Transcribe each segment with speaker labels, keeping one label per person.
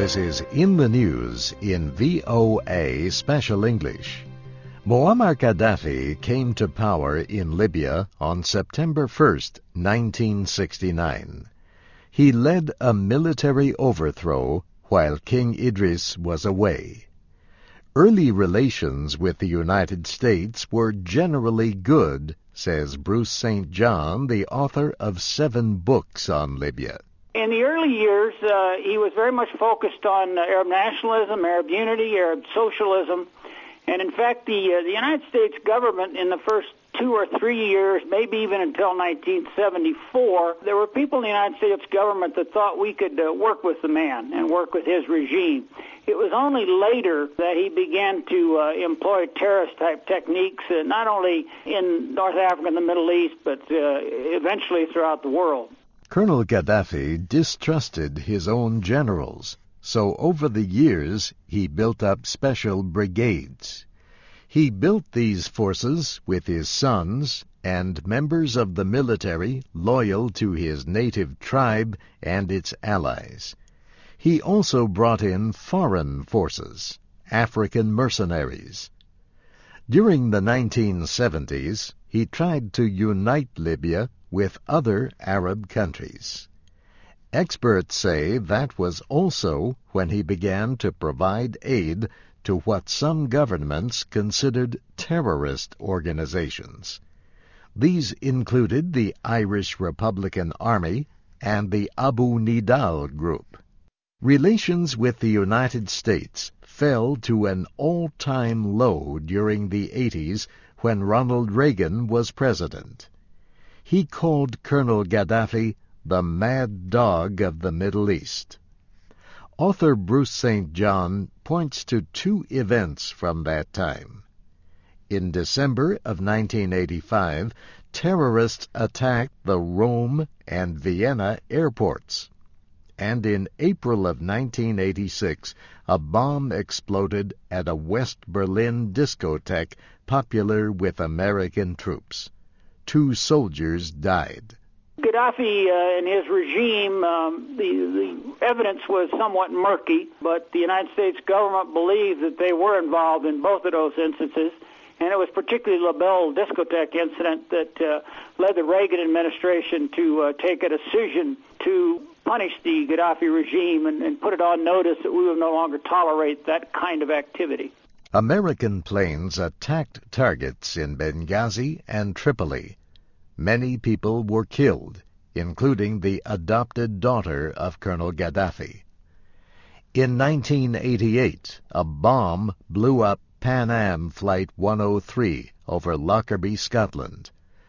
Speaker 1: This is In the News in VOA Special English. Muammar Gaddafi came to power in Libya on September 1st, 1969. He led a military overthrow while King Idris was away. Early relations with the United States were generally good, says Bruce St. John, the author of 7 books on Libya.
Speaker 2: In the early years, he was very much focused on Arab nationalism, Arab unity, Arab socialism. And in fact, the United States government in the first 2 or 3 years, maybe even until 1974, there were people in the United States government that thought we could work with the man and work with his regime. It was only later that he began to employ terrorist-type techniques, not only in North Africa and the Middle East, but eventually throughout the world.
Speaker 1: Colonel Gaddafi distrusted his own generals, so over the years he built up special brigades. He built these forces with his sons and members of the military loyal to his native tribe and its allies. He also brought in foreign forces, African mercenaries. During the 1970s, he tried to unite Libya with other Arab countries. Experts say that was also when he began to provide aid to what some governments considered terrorist organizations. These included the Irish Republican Army and the Abu Nidal Group. Relations with the United States fell to an all-time low during the 80s when Ronald Reagan was president. He called Colonel Gaddafi the mad dog of the Middle East. Author Bruce St. John points to 2 events from that time. In December of 1985, terrorists attacked the Rome and Vienna airports. And in April of 1986, a bomb exploded at a West Berlin discotheque popular with American troops. 2 soldiers died.
Speaker 2: Gaddafi and his regime, the evidence was somewhat murky, but the United States government believed that they were involved in both of those instances, and it was particularly the Bell discotheque incident that led the Reagan administration to take a decision to punish the Gaddafi regime and put it on notice that we will no longer tolerate that kind of activity.
Speaker 1: American planes attacked targets in Benghazi and Tripoli. Many people were killed, including the adopted daughter of Colonel Gaddafi. In 1988, a bomb blew up Pan Am Flight 103 over Lockerbie, Scotland.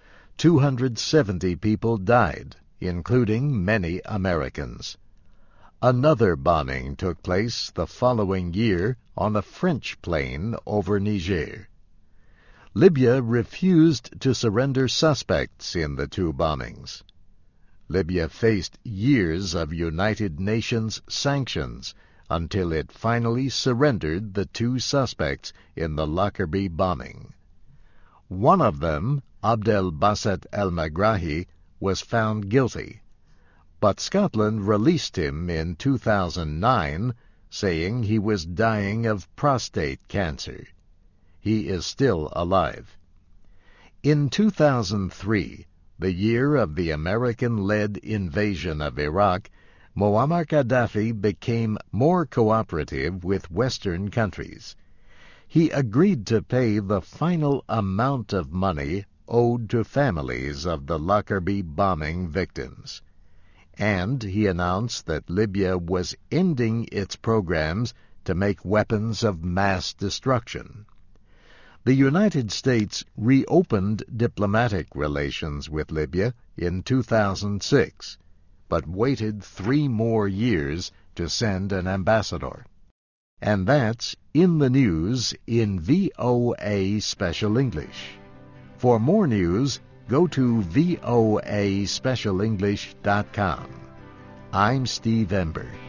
Speaker 1: 270 people died, including many Americans. Another bombing took place the following year on a French plane over Niger. Libya refused to surrender suspects in the 2 bombings. Libya faced years of United Nations sanctions until it finally surrendered the 2 suspects in the Lockerbie bombing. One of them, Abdel Basset el-Megrahi, was found guilty, but Scotland released him in 2009, saying he was dying of prostate cancer. He is still alive. In 2003, the year of the American-led invasion of Iraq, Muammar Gaddafi became more cooperative with Western countries. He agreed to pay the final amount of money owed to families of the Lockerbie bombing victims. And he announced that Libya was ending its programs to make weapons of mass destruction. The United States reopened diplomatic relations with Libya in 2006, but waited 3 more years to send an ambassador. And that's In the News in VOA Special English. For more news, go to voaspecialenglish.com. I'm Steve Ember.